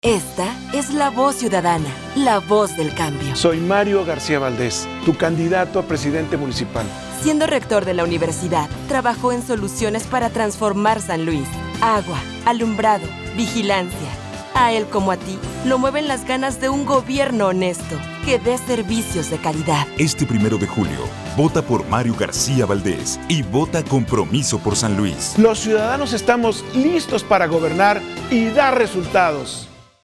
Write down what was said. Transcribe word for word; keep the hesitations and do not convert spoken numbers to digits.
Esta es la voz ciudadana, la voz del cambio. Soy Mario García Valdés, tu candidato a presidente municipal. Siendo rector de la universidad, trabajó en soluciones para transformar San Luis. Agua, alumbrado, vigilancia. A él como a ti, lo mueven las ganas de un gobierno honesto, que dé servicios de calidad. Este primero de julio, vota por Mario García Valdés y vota Compromiso por San Luis. Los ciudadanos estamos listos para gobernar y dar resultados.